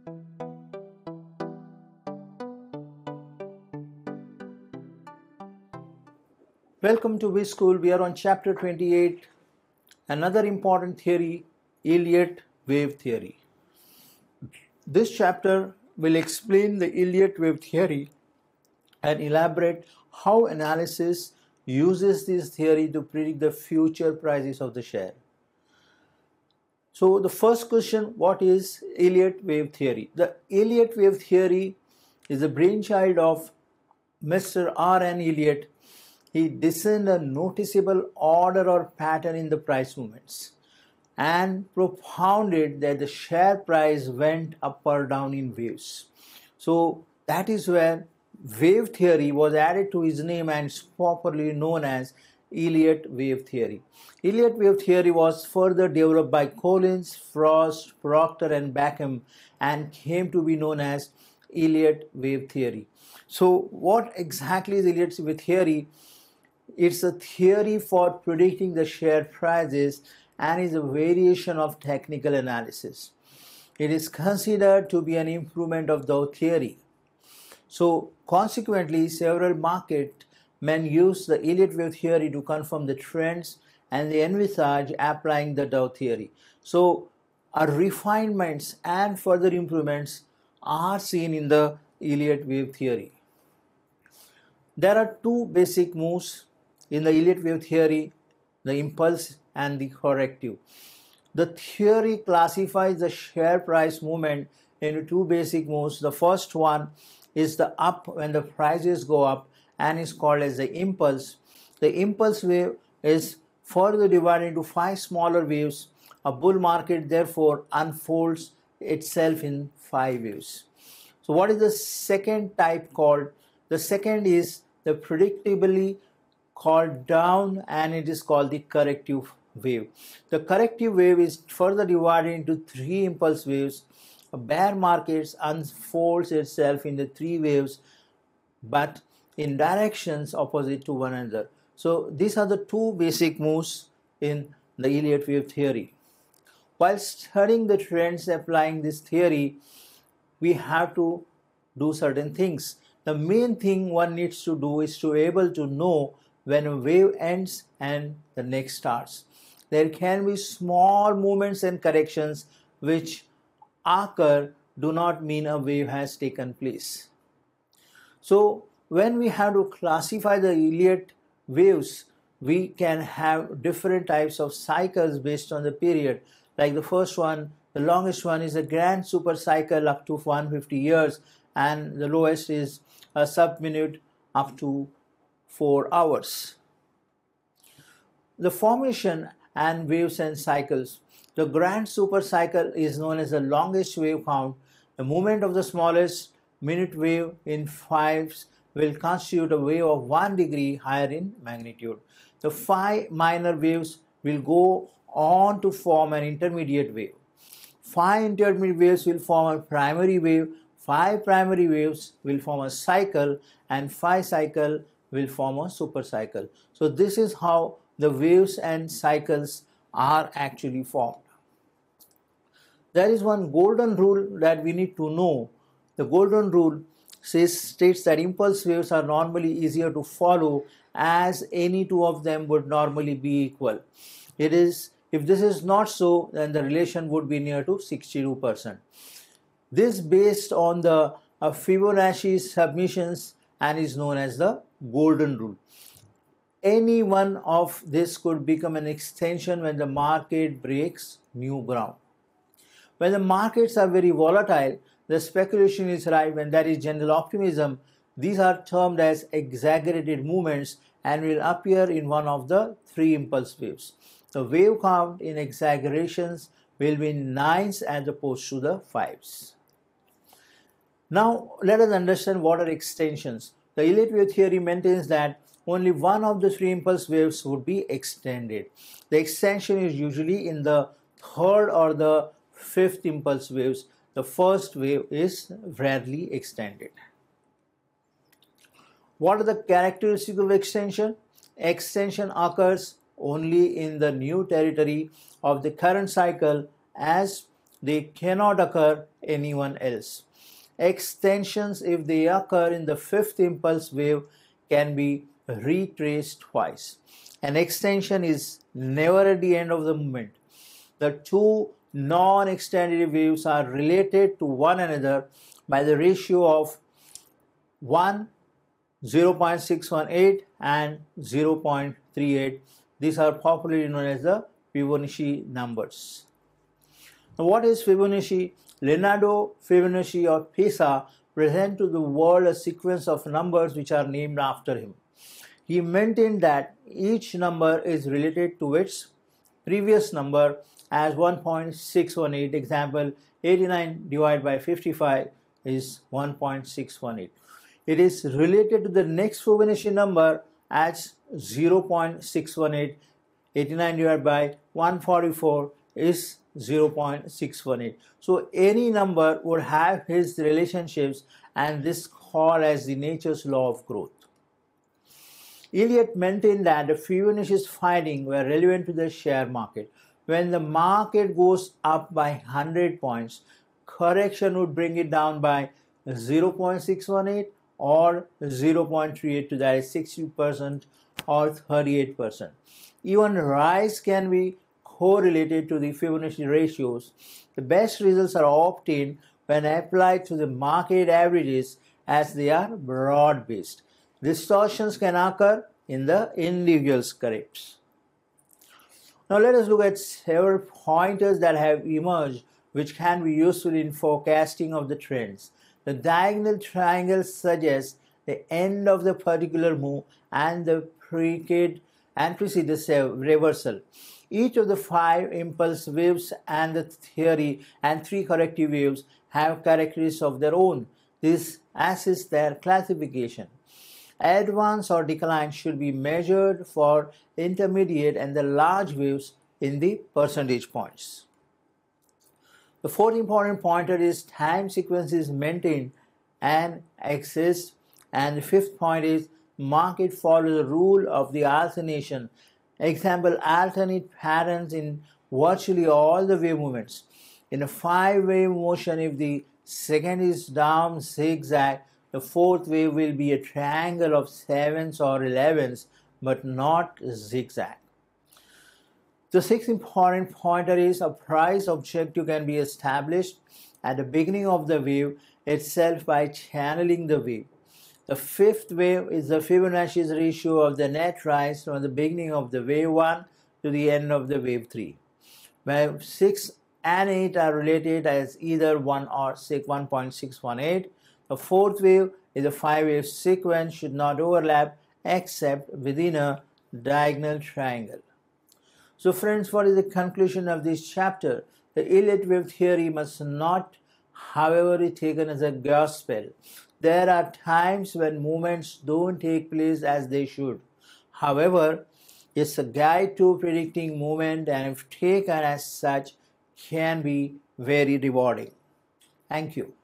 Welcome to Wiz School. We are on chapter 28, another important theory, Elliott wave theory. This chapter will explain the Elliott wave theory and elaborate how analysis uses this theory to predict the future prices of the share. So the first question, what is Elliott wave theory? The Elliott wave theory is a brainchild of Mr. R.N. Elliott. He discerned a noticeable order or pattern in the price movements and propounded that the share price went up or down in waves. So that is where wave theory was added to his name and is popularly known as Elliott wave theory. Elliott wave theory was further developed by Collins, Frost, Proctor and Backham and came to be known as Elliott wave theory. So what exactly is Elliott wave theory? It's a theory for predicting the share prices and is a variation of technical analysis. It is considered to be an improvement of the theory. So consequently, several market men use the Elliott wave theory to confirm the trends and they envisage applying the Dow theory. So our refinements and further improvements are seen in the Elliott wave theory. There are two basic moves in the Elliott wave theory, the impulse and the corrective. The theory classifies the share price movement into two basic moves. The first one is the up when the prices go up and is called as the impulse. The impulse wave is further divided into 5 smaller waves. A bull market therefore unfolds itself in 5 waves. So what is the second type called? The second is the predictably called down and it is called the corrective wave. The corrective wave is further divided into 3 impulse waves. A bear market unfolds itself in the 3 waves but in directions opposite to one another. So these are the 2 basic moves in the Elliott wave theory. While studying the trends applying this theory, we have to do certain things. The main thing one needs to do is to be able to know when a wave ends and the next starts. There can be small movements and corrections which occur do not mean a wave has taken place. So when we have to classify the Elliott waves, we can have different types of cycles based on the period. Like the first one, the longest one is a grand super cycle up to 150 years and the lowest is a sub-minute up to 4 hours. The formation and waves and cycles. The grand super cycle is known as the longest wave count. The movement of the smallest minute wave in 5s will constitute a wave of 1 degree higher in magnitude. The 5 minor waves will go on to form an intermediate wave. 5 intermediate waves will form a primary wave. 5 primary waves will form a cycle and 5 cycle will form a super cycle. So this is how the waves and cycles are actually formed. There is one golden rule that we need to know. The golden rule states that impulse waves are normally easier to follow as any 2 of them would normally be equal. If this is not so, then the relation would be near to 62%. This based on the Fibonacci submissions and is known as the golden rule. Any one of this could become an extension when the market breaks new ground. When the markets are very volatile, the speculation is right. When there is general optimism, these are termed as exaggerated movements and will appear in one of the 3 impulse waves. The wave count in exaggerations will be 9s as opposed to the 5s. Now let us understand what are extensions. The Elliott wave theory maintains that only one of the 3 impulse waves would be extended. The extension is usually in the 3rd or the 5th impulse waves. The first wave is rarely extended. What are the characteristics of extension? Extension occurs only in the new territory of the current cycle as they cannot occur anyone else. Extensions, if they occur in the fifth impulse wave, can be retraced twice. An extension is never at the end of the movement. The two non-extended waves are related to one another by the ratio of 1, 0.618 and 0.38. These are popularly known as the Fibonacci numbers. Now, what is Fibonacci? Leonardo Fibonacci, or Pisa, present to the world a sequence of numbers which are named after him. He maintained that each number is related to its previous number as 1.618. Example, 89 divided by 55 is 1.618. It is related to the next Fibonacci number as 0.618. 89 divided by 144 is 0.618. So any number would have its relationships, and this called as the nature's law of growth. Elliott maintained that the Fibonacci's findings were relevant to the share market. When the market goes up by 100 points, correction would bring it down by 0.618 or 0.38, to that is 60% or 38%. Even rise can be correlated to the Fibonacci ratios. The best results are obtained when applied to the market averages, as they are broad-based. Distortions can occur in the individual scripts. Now let us look at several pointers that have emerged which can be useful in forecasting of the trends. The diagonal triangle suggests the end of the particular move and the precedes a reversal. Each of the 5 impulse waves and the theory and 3 corrective waves have characteristics of their own. This assists their classification. Advance or decline should be measured for intermediate and the large waves in the percentage points. The fourth important pointer is time sequence is maintained and exists, and the fifth point is market follows the rule of the alternation. Example, alternate patterns in virtually all the wave movements. In a 5-wave motion, if the second is down zigzag, the fourth wave will be a triangle of 7s or 11s, but not zigzag. The sixth important pointer is a price objective can be established at the beginning of the wave itself by channeling the wave. The fifth wave is the Fibonacci's ratio of the net rise from the beginning of the wave 1 to the end of the wave 3. Wave 6 and 8 are related as either 1 or 1.618. The fourth wave is a 5-wave sequence, should not overlap except within a diagonal triangle. So friends, what is the conclusion of this chapter? The Elliott wave theory must not, however, be taken as a gospel. There are times when movements don't take place as they should. However, it's a guide to predicting movement, and if taken as such, can be very rewarding. Thank you.